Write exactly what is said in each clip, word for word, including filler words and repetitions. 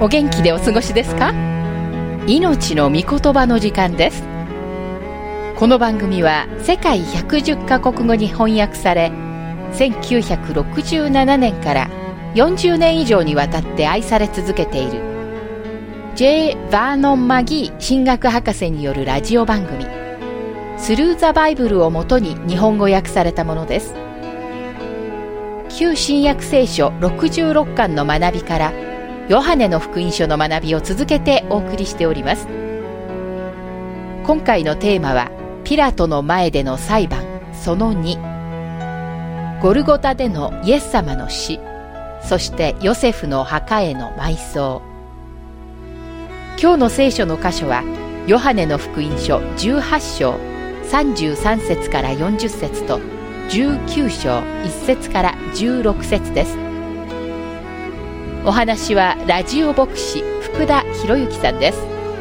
お元気でお過ごしですか？命の御言葉の時間です。この番組は世界ひゃくじゅっカ国語に翻訳され、せんきゅうひゃくろくじゅうななねんからよんじゅうねん以上にわたって愛され続けている J. バーノン・マギー神学博士によるラジオ番組スルー・ザ・バイブルをもとに日本語訳されたものです。旧新約聖書ろくじゅうろっかんの学びからヨハネの福音書の学びを続けてお送りしております。今回のテーマはピラトの前での裁判そのに、ゴルゴタでのイエス様の死、そしてヨセフの墓への埋葬。今日の聖書の箇所はヨハネの福音書じゅうはちしょうさんじゅうさんせつからよんじゅっせつとじゅうきゅうしょういっせつからじゅうろくせつです。お話はラジオ牧師福田博之さんです。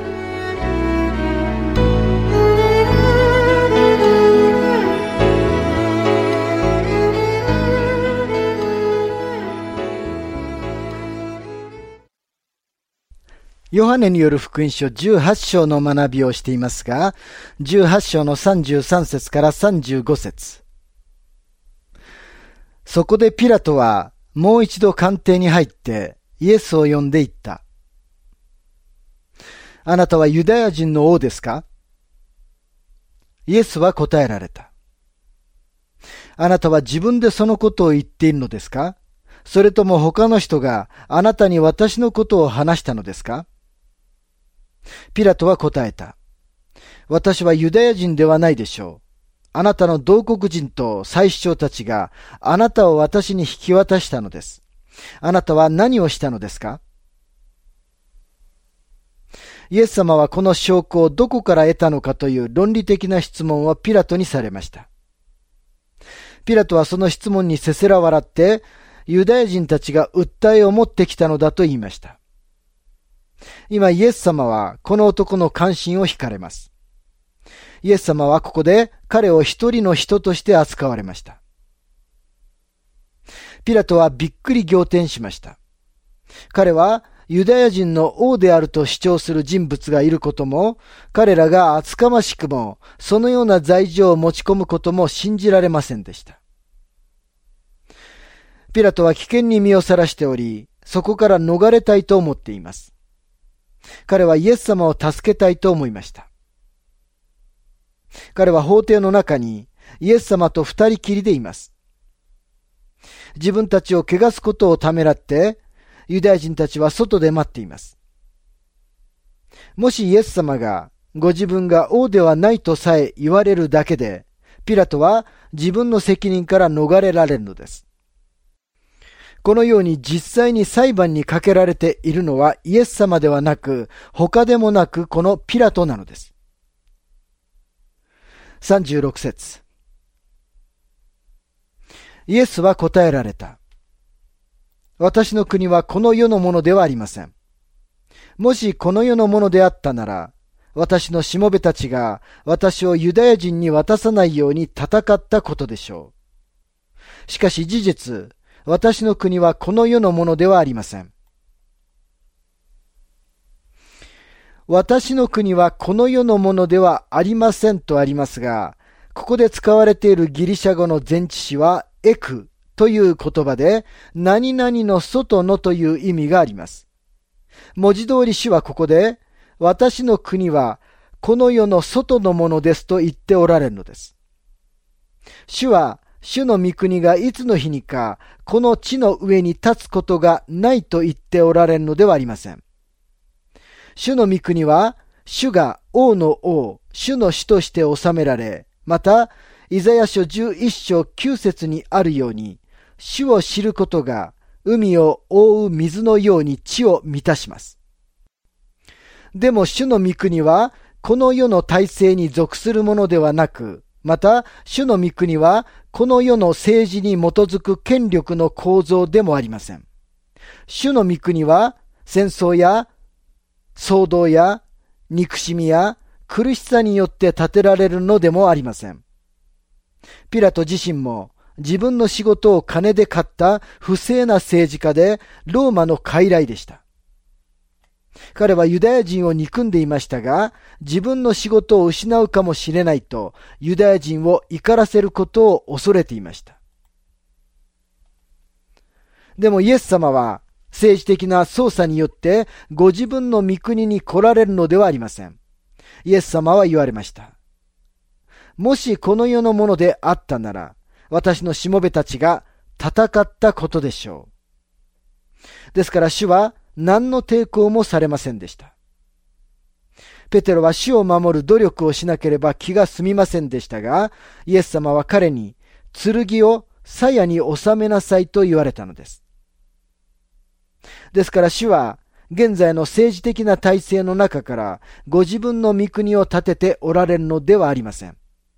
ヨハネによる福音書じゅうはちしょうの学びをしていますが、じゅうはちしょうのさんじゅうさんせつからさんじゅうごせつ。そこでピラトはもう一度官邸に入ってイエスを呼んで言った。あなたはユダヤ人の王ですか？イエスは答えられた。あなたは自分でそのことを言っているのですか？それとも他の人があなたに私のことを話したのですか？ピラトは答えた。私はユダヤ人ではないでしょう。あなたの同国人と祭司長たちがあなたを私に引き渡したのです。あなたは何をしたのですか？イエス様はこの証拠をどこから得たのかという論理的な質問をピラトにされました。ピラトはその質問にせせら笑って、ユダヤ人たちが訴えを持ってきたのだと言いました。今イエス様はこの男の関心を惹かれます。イエス様はここで彼を一人の人として扱われました。ピラトはびっくり仰天しました。彼はユダヤ人の王であると主張する人物がいることも、彼らが厚かましくもそのような罪状を持ち込むことも信じられませんでした。ピラトは危険に身をさらしており、そこから逃れたいと思っています。彼はイエス様を助けたいと思いました。彼は法廷の中にイエス様と二人きりでいます。自分たちを汚すことをためらって、ユダヤ人たちは外で待っています。もしイエス様がご自分が王ではないとさえ言われるだけで、ピラトは自分の責任から逃れられるのです。このように実際に裁判にかけられているのはイエス様ではなく、他でもなくこのピラトなのです。さんじゅうろくせつ。イエスは答えられた。私の国はこの世のものではありません。もしこの世のものであったなら、私のしもべたちが私をユダヤ人に渡さないように戦ったことでしょう。しかし事実、私の国はこの世のものではありません。私の国はこの世のものではありませんとありますが、ここで使われているギリシャ語の前置詞はエクという言葉で、何々の外のという意味があります。文字通り主はここで、私の国はこの世の外のものですと言っておられるのです。主は主の御国がいつの日にかこの地の上に立つことがないと言っておられるのではありません。主の御国は主が王の王、主の主として治められ、またイザヤ書じゅういっしょうきゅうせつにあるように、主を知ることが海を覆う水のように地を満たします。でも主の御国はこの世の体制に属するものではなく、また主の御国はこの世の政治に基づく権力の構造でもありません。主の御国は戦争や騒動や憎しみや苦しさによって建てられるのでもありません。ピラト自身も自分の仕事を金で買った不正な政治家でローマの傀儡でした。 彼はユダヤ人を憎んでいましたが、自分の仕事を失うかもしれないと、ユダヤ人を怒らせることを恐れていました。でもイエス様は、政治的な操作によってご自分の御国に来られるのではありません。イエス様は言われました。もしこの世のものであったなら、私のしもべたちが戦ったことでしょう。ですから主は何の抵抗もされませんでした。ペテロは主を守る努力をしなければ気が済みませんでしたが、イエス様は彼に剣を鞘に収めなさいと言われたのです。ですから主は現在の政治的な体制の中からご自分の御国を立てておられるのではありません。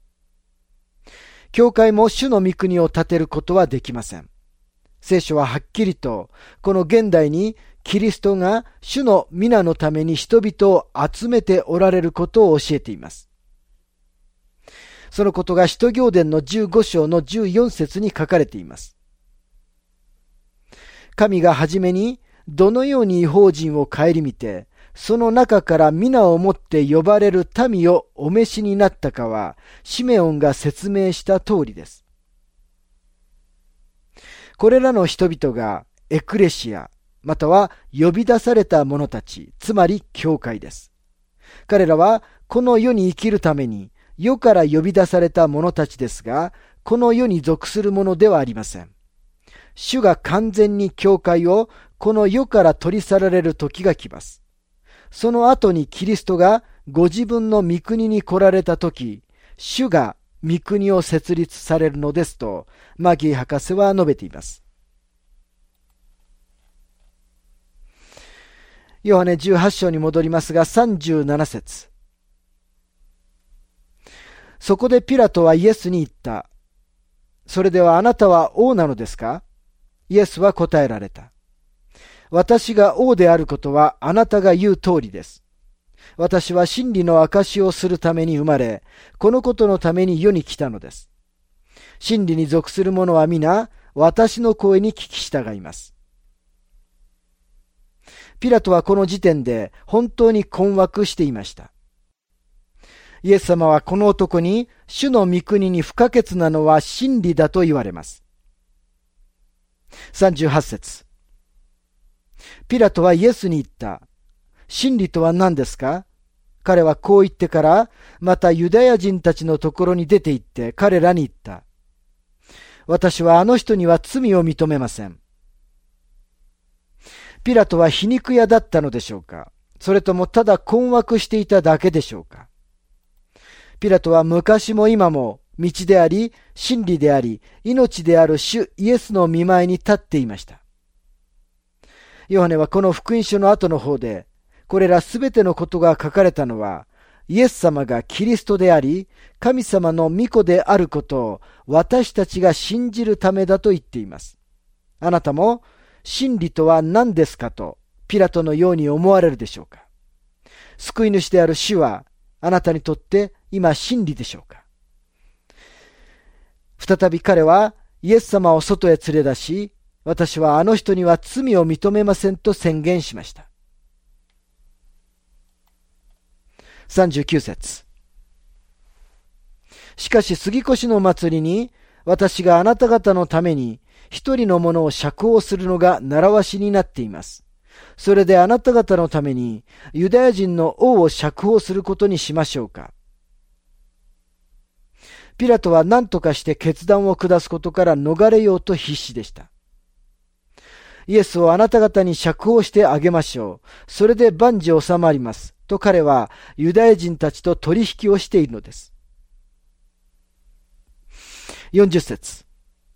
教会も主の御国を立てることはできません。聖書ははっきりとこの現代にキリストが主の皆のために人々を集めておられることを教えています。そのことが使徒行伝のじゅうご章のじゅうよん節に書かれています。神がはじめにどのように異邦人を顧みて、その中から皆をもって呼ばれる民をお召しになったかは、シメオンが説明した通りです。これらの人々がエクレシア、または呼び出された者たち、つまり教会です。彼らはこの世に生きるために世から呼び出された者たちですが、この世に属するものではありません。主が完全に教会をこの世から取り去られる時が来ます。その後にキリストがご自分の御国に来られた時、主が御国を設立されるのですと、マギー博士は述べています。ヨハネじゅうはち章に戻りますが、さんじゅうなな節。そこでピラトはイエスに言った。それではあなたは王なのですか？イエスは答えられた。私が王であることはあなたが言う通りです。私は真理の証しをするために生まれ、このことのために世に来たのです。真理に属する者は皆、私の声に聞き従います。ピラトはこの時点で本当に困惑していました。イエス様はこの男に、主の御国に不可欠なのは真理だと言われます。さんじゅうはち節。ピラトはイエスに言った。真理とは何ですか？彼はこう言ってから、またユダヤ人たちのところに出て行って彼らに言った。私はあの人には罪を認めません。ピラトは皮肉屋だったのでしょうか？それともただ困惑していただけでしょうか？ピラトは昔も今も道であり、真理であり、命である主イエスの御前に立っていました。ヨハネはこの福音書の後の方で、これらすべてのことが書かれたのは、イエス様がキリストであり、神様の御子であることを私たちが信じるためだと言っています。あなたも真理とは何ですかとピラトのように思われるでしょうか？救い主である主はあなたにとって今真理でしょうか？再び彼はイエス様を外へ連れ出し、私はあの人には罪を認めませんと宣言しました。さんじゅうきゅう節。しかし杉越の祭りに私があなた方のために一人の者を釈放するのが習わしになっています。それであなた方のためにユダヤ人の王を釈放することにしましょうか。ピラトは何とかして決断を下すことから逃れようと必死でした。イエスをあなた方に釈放してあげましょう。それで万事収まります。と彼はユダヤ人たちと取引をしているのです。よんじゅう節。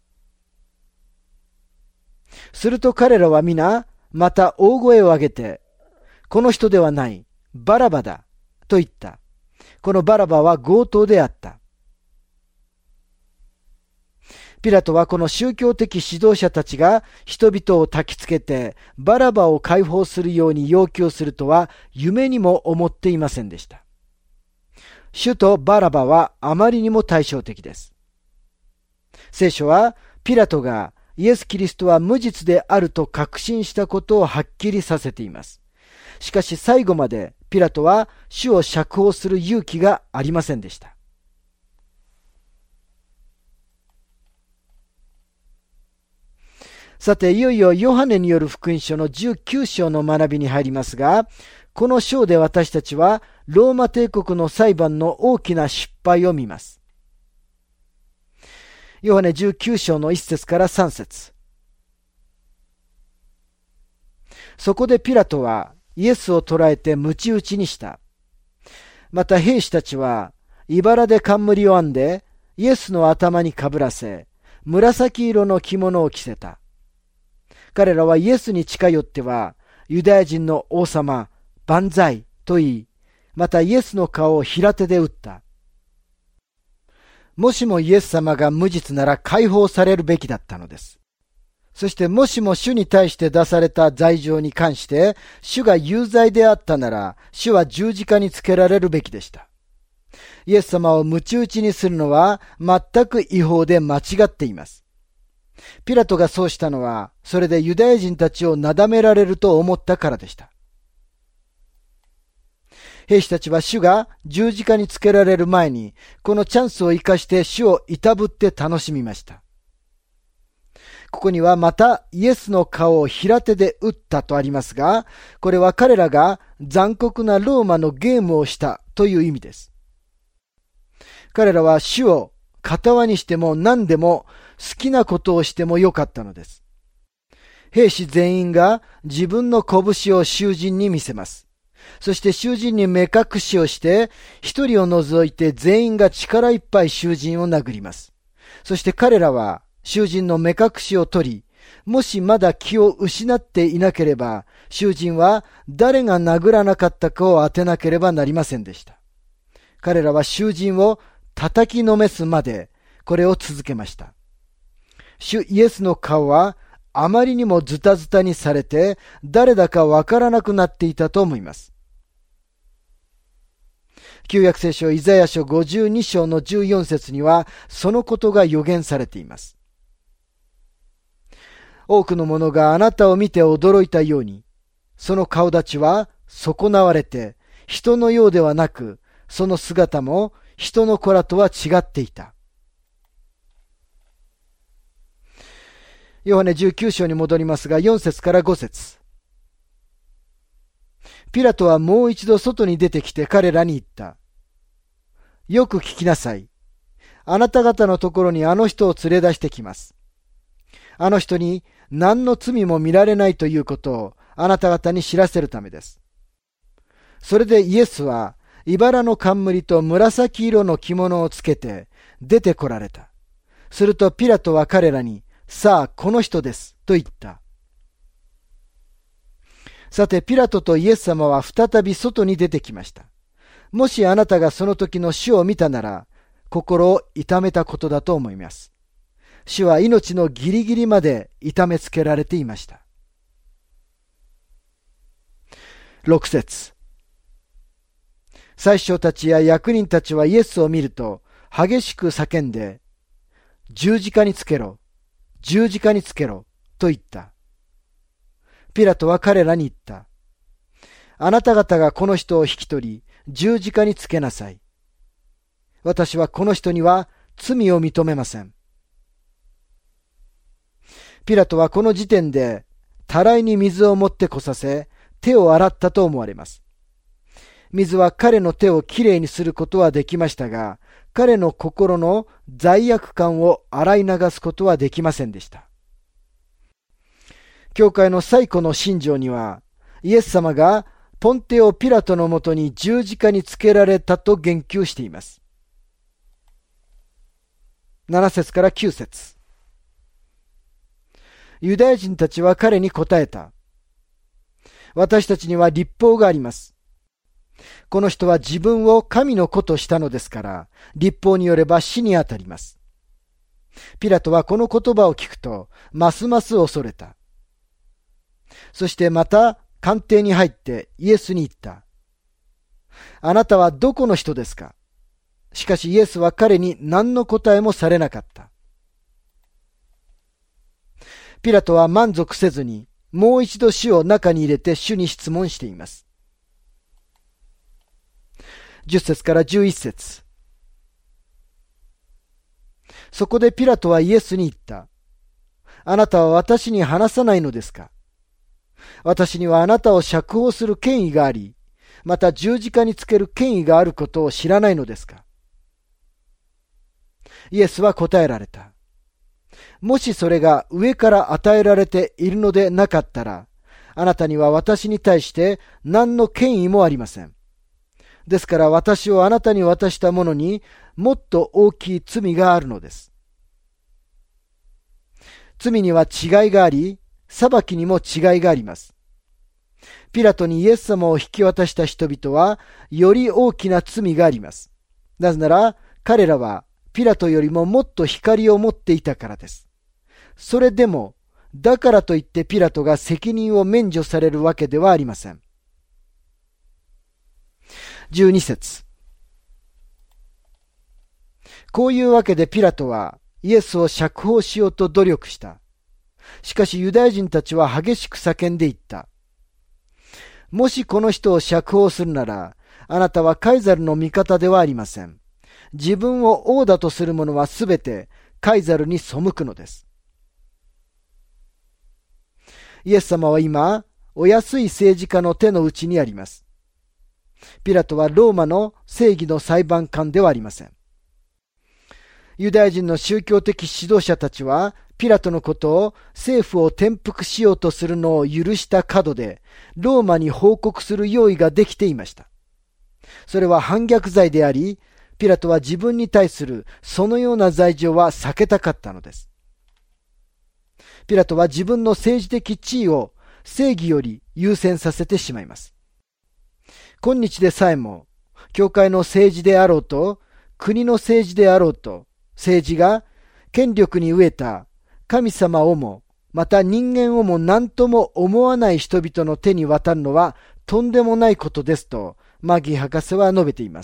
すると彼らは皆、また大声を上げて、この人ではない、バラバだ、と言った。このバラバは強盗であった。ピラトはこの宗教的指導者たちが人々を焚きつけてバラバを解放するように要求するとは夢にも思っていませんでした。主とバラバはあまりにも対照的です。聖書はピラトがイエス・キリストは無実であると確信したことをはっきりさせています。 しかし最後までピラトは主を釈放する勇気がありませんでした。さて、いよいよヨハネによる福音書のじゅうきゅう章の学びに入りますが、この章で私たちはローマ帝国の裁判の大きな失敗を見ます。ヨハネじゅうきゅう章のいっ節からさん節。そこでピラトはイエスを捕らえて鞭打ちにした。また兵士たちは茨で冠を編んでイエスの頭にかぶらせ、紫色の着物を着せた。彼らはイエスに近寄っては、ユダヤ人の王様、万歳と言い、またイエスの顔を平手で打った。もしもイエス様が無実なら解放されるべきだったのです。そしてもしも主に対して出された罪状に関して、主が有罪であったなら、主は十字架につけられるべきでした。イエス様を鞭打ちにするのは全く違法で間違っています。ピラトがそうしたのは、それでユダヤ人たちをなだめられると思ったからでした。兵士たちは主が十字架につけられる前に、このチャンスを生かして主をいたぶって楽しみました。ここにはまたイエスの顔を平手で打ったとありますが、これは彼らが残酷なローマのゲームをしたという意味です。彼らは主を片輪にしても何でも好きなことをしてもよかったのです。兵士全員が自分の拳を囚人に見せます。そして囚人に目隠しをして、一人を除いて全員が力いっぱい囚人を殴ります。そして彼らは囚人の目隠しを取り、もしまだ気を失っていなければ、囚人は誰が殴らなかったかを当てなければなりませんでした。彼らは囚人を叩きのめすまでこれを続けました。主イエスの顔はあまりにもズタズタにされて誰だかわからなくなっていたと思います。旧約聖書イザヤ書ごじゅうに章のじゅうよん節にはそのことが予言されています。多くの者があなたを見て驚いたように、その顔立ちは損なわれて人のようではなく、その姿も人の子らとは違っていた。ヨハネじゅうきゅう章に戻りますが、よん節からご節。ピラトはもう一度外に出てきて彼らに言った。よく聞きなさい。あなた方のところにあの人を連れ出してきます。あの人に何の罪も見られないということをあなた方に知らせるためです。それでイエスは茨の冠と紫色の着物をつけて出てこられた。するとピラトは彼らに、さあこの人ですと言った。さてピラトとイエス様は再び外に出てきました。もしあなたがその時の主を見たなら心を痛めたことだと思います。主は命のギリギリまで痛めつけられていました。ろく節。宰相たちや役人たちはイエスを見ると激しく叫んで、十字架につけろ、十字架につけろと言った。ピラトは彼らに言った。あなた方がこの人を引き取り、十字架につけなさい。私はこの人には罪を認めません。ピラトはこの時点で、たらいに水を持ってこさせ、手を洗ったと思われます。水は彼の手をきれいにすることはできましたが、彼の心の罪悪感を洗い流すことはできませんでした。教会の最古の信条には、イエス様がポンテオ・ピラトのもとに十字架につけられたと言及しています。なな節からきゅう節。ユダヤ人たちは彼に答えた。私たちには律法があります。この人は自分を神の子としたのですから、律法によれば死にあたります。ピラトはこの言葉を聞くと、ますます恐れた。そしてまた官邸に入ってイエスに言った。あなたはどこの人ですか？しかしイエスは彼に何の答えもされなかった。ピラトは満足せずに、もう一度主を中に入れて主に質問しています。 じゅっ節からじゅういち節。そこでピラトはイエスに言った。あなたは私に話さないのですか？私にはあなたを釈放する権威があり、また十字架につける権威があることを知らないのですか？イエスは答えられた。もしそれが上から与えられているのでなかったら、あなたには私に対して何の権威もありません。ですから私をあなたに渡した者にもっと大きい罪があるのです。罪には違いがあり、裁きにも違いがあります。ピラトにイエス様を引き渡した人々は、より大きな罪があります。なぜなら、彼らはピラトよりももっと光を持っていたからです。それでも、だからといってピラトが責任を免除されるわけではありません。じゅうに節。こういうわけでピラトはイエスを釈放しようと努力した。しかしユダヤ人たちは激しく叫んでいった。もしこの人を釈放するなら、あなたはカイザルの味方ではありません。自分を王だとする者はすべてカイザルに背くのです。イエス様は今、お安い政治家の手の内にあります。ピラトはローマの正義の裁判官ではありません。ユダヤ人の宗教的指導者たちは、ピラトのことを政府を転覆しようとするのを許した門で、ローマに報告する用意ができていました。それは反逆罪であり、ピラトは自分に対するそのような罪状は避けたかったのです。ピラトは自分の政治的地位を正義より優先させてしまいます。今日でさえも、教会の政治であろうと、国の政治であろうと、政治が権力に飢えた神様をも、また人間をも何とも思わない人々の手に渡るのはとんでもないことですと、マギー博士は述べています。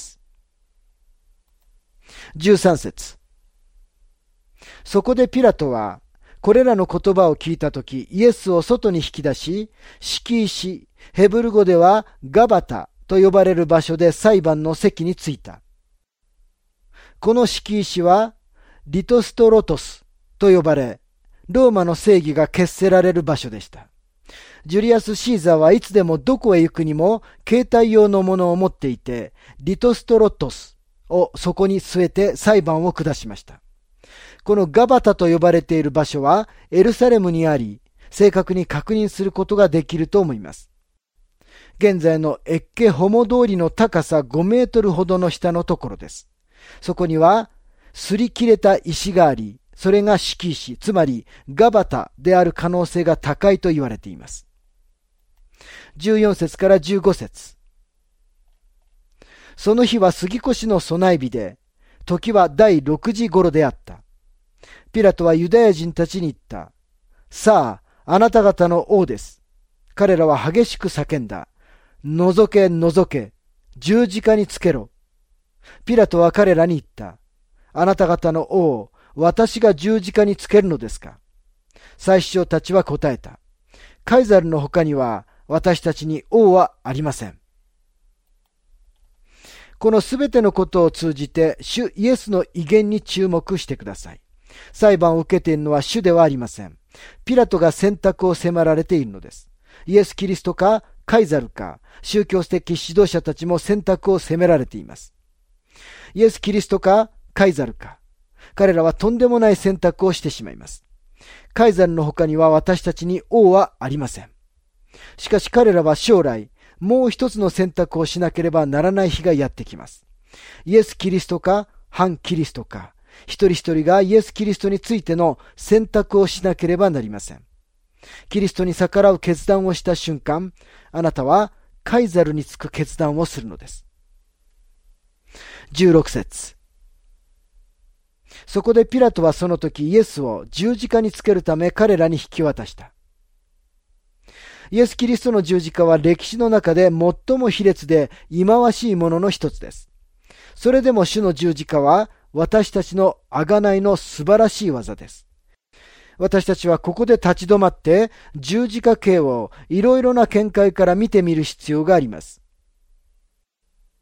じゅうさん節。そこでピラトは、これらの言葉を聞いたとき、イエスを外に引き出し、敷石、ヘブル語ではガバタと呼ばれる場所で裁判の席に着いた。この敷石は、リトストロトスと呼ばれ、ローマの正義が決せられる場所でした。ジュリアス・シーザーはいつでもどこへ行くにも携帯用のものを持っていて、リトストロトスをそこに据えて裁判を下しました。このガバタと呼ばれている場所はエルサレムにあり、正確に確認することができると思います。現在のエッケホモ通りの高さごメートルほどの下のところです。そこには擦り切れた石があり、それが敷石、つまりガバタである可能性が高いと言われています。じゅうよん節からじゅうご節。その日は杉越の備え日で、時は第六時頃であった。ピラトはユダヤ人たちに言った。さあ、あなた方の王です。彼らは激しく叫んだ。覗け、覗け、十字架につけろ。ピラトは彼らに言った。あなた方の王を私が十字架につけるのですか？祭司長たちは答えた。カイザルの他には私たちに王はありません。このすべてのことを通じて主イエスの威厳に注目してください。裁判を受けているのは主ではありません。ピラトが選択を迫られているのです。イエス・キリストかカイザルか、宗教的指導者たちも選択を責められています。イエス・キリストかカイザルか、彼らはとんでもない選択をしてしまいます。カイザルの他には私たちに王はありません。しかし彼らは将来、もう一つの選択をしなければならない日がやってきます。イエス・キリストか反キリストか、一人一人がイエス・キリストについての選択をしなければなりません。キリストに逆らう決断をした瞬間、あなたはカイザルにつく決断をするのです。じゅうろく節。そこでピラトはその時イエスを十字架につけるため彼らに引き渡した。イエス・キリストの十字架は歴史の中で最も卑劣で忌まわしいものの一つです。それでも主の十字架は私たちの贖いの素晴らしい技です。私たちはここで立ち止まって十字架形をいろいろな見解から見てみる必要があります。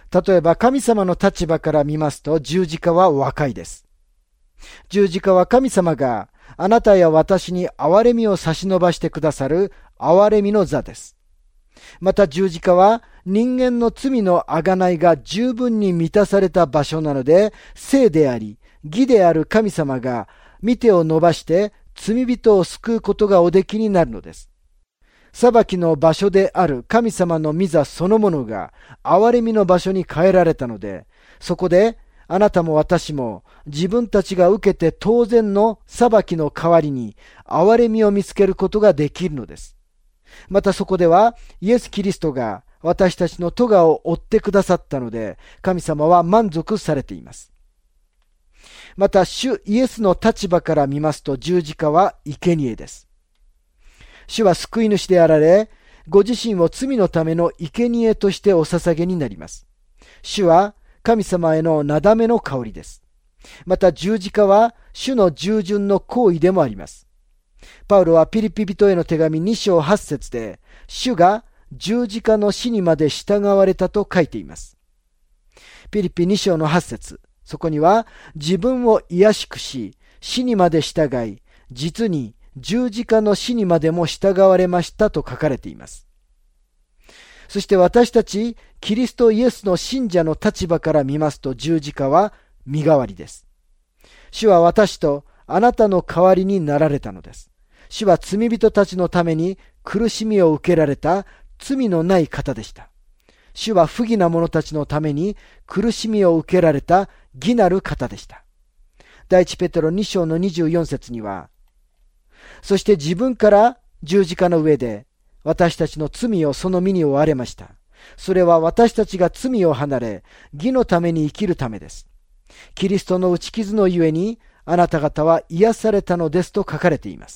例えば神様の立場から見ますと十字架は和解です。十字架は神様があなたや私に憐れみを差し伸ばしてくださる憐れみの座です。また十字架は人間の罪の贖いが十分に満たされた場所なので、聖であり義である神様が御手を伸ばして罪人を救うことがおできになるのです。裁きの場所である神様の御座そのものが憐れみの場所に変えられたので、そこであなたも私も自分たちが受けて当然の裁きの代わりに憐れみを見つけることができるのです。またそこではイエス・キリストが私たちの咎を負ってくださったので、神様は満足されています。また主イエスの立場から見ますと十字架は生贄です。主は救い主であられ、ご自身を罪のための生贄としてお捧げになります。主は神様へのなだめの香りです。また十字架は主の従順の行為でもあります。パウロはピリピ人への手紙に章はち節で、主が十字架の死にまで従われたと書いています。ピリピに章のはち節、そこには自分を卑しくし、死にまで従い、実に十字架の死にまでも従われましたと書かれています。そして私たちキリストイエスの信者の立場から見ますと十字架は身代わりです。主は私とあなたの代わりになられたのです。主は罪人たちのために苦しみを受けられた罪のない方でした。主は不義な者たちのために苦しみを受けられた義なる方でした。第一ペテロに章のにじゅうよん節には、そして自分から十字架の上で私たちの罪をその身に負われました。それは私たちが罪を離れ義のために生きるためです。キリストの打ち傷のゆえにあなた方は癒されたのですと書かれています。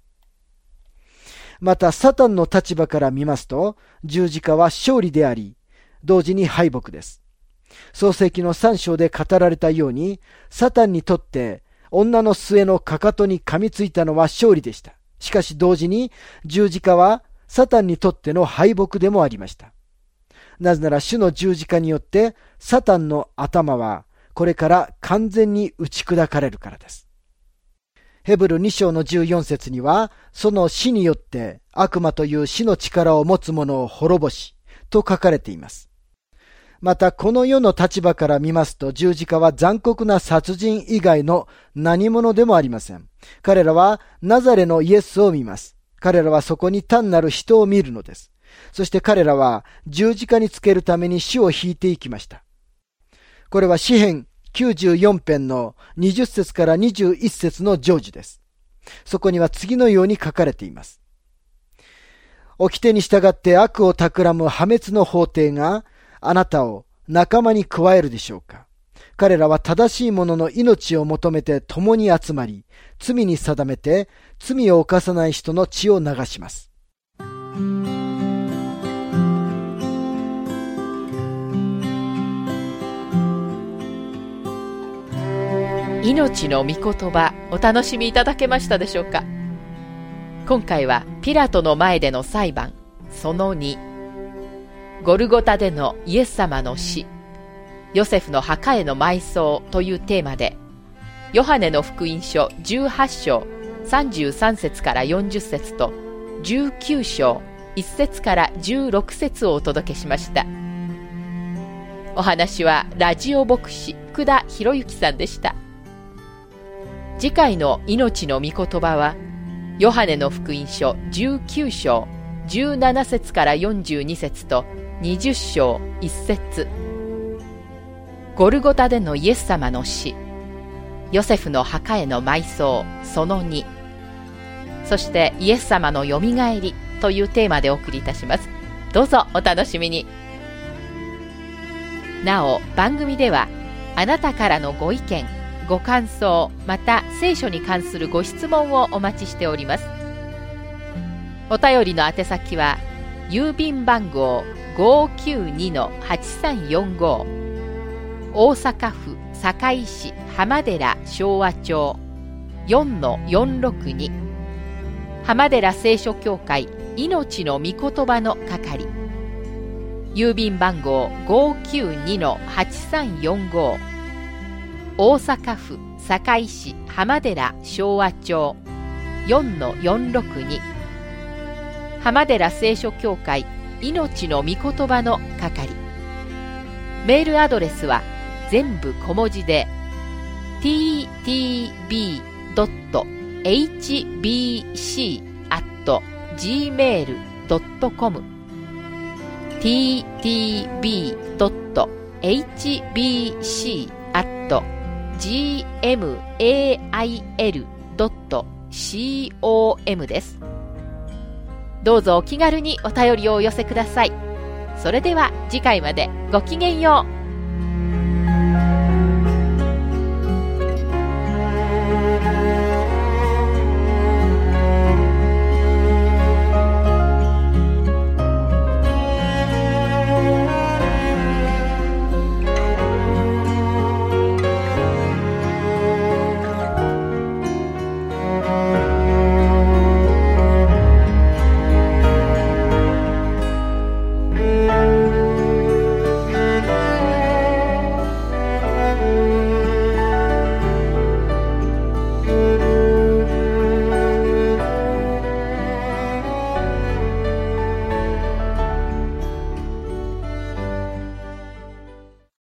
またサタンの立場から見ますと十字架は勝利であり同時に敗北です。創世記のさん章で語られたように、サタンにとって女の末のかかとに噛みついたのは勝利でした。しかし同時に十字架はサタンにとっての敗北でもありました。なぜなら主の十字架によってサタンの頭はこれから完全に打ち砕かれるからです。ヘブルに章のじゅうよん節には、その死によって悪魔という死の力を持つ者を滅ぼしと書かれています。またこの世の立場から見ますと十字架は残酷な殺人以外の何者でもありません。彼らはナザレのイエスを見ます。彼らはそこに単なる人を見るのです。そして彼らは十字架につけるために死を引いていきました。これは詩編きゅうじゅうよん編のにじゅっ節からにじゅういち節の成就です。そこには次のように書かれています。掟に従って悪を企む破滅の法廷があなたを仲間に加えるでしょうか。彼らは正しい者の命を求めて共に集まり、罪に定めて罪を犯さない人の血を流します。 命の御言葉、お楽しみいただけましたでしょうか。今回はピラトの前での裁判そのに、ゴルゴタでのイエス様の死、ヨセフの墓への埋葬というテーマで、ヨハネの福音書じゅうはち章さんじゅうさん節からよんじゅっ節とじゅうきゅう章いち節からじゅうろく節をお届けしました。お話はラジオ牧師福田博之さんでした。次回の命の御言葉はヨハネの福音書じゅうきゅう章じゅうなな節からよんじゅうに節とにじゅう章いち節、ゴルゴタでのイエス様の死、ヨセフの墓への埋葬そのに、そしてイエス様のよみがえりというテーマでお送りいたします。どうぞお楽しみに。なお番組ではあなたからのご意見ご感想、また聖書に関するご質問をお待ちしております。お便りの宛先は郵便番号 ごーきゅうにのはちさんよんご、大阪府堺市浜寺昭和町 よんのよんろくに、浜寺聖書協会命の御言葉の係。 郵便番号 ごーきゅうにのはちさんよんご、大阪府堺市浜寺昭和町 よんのよんろくに、浜寺聖書協会命の御言葉の係。メールアドレスは全部小文字で ティーティービードットエイチビーシー アット ジーメール ドットコム ティーティービードットエイチビーシー アット ジーエムエーアイエル ドットコム です。どうぞお気軽にお便りをお寄せください。それでは次回までごきげんよう。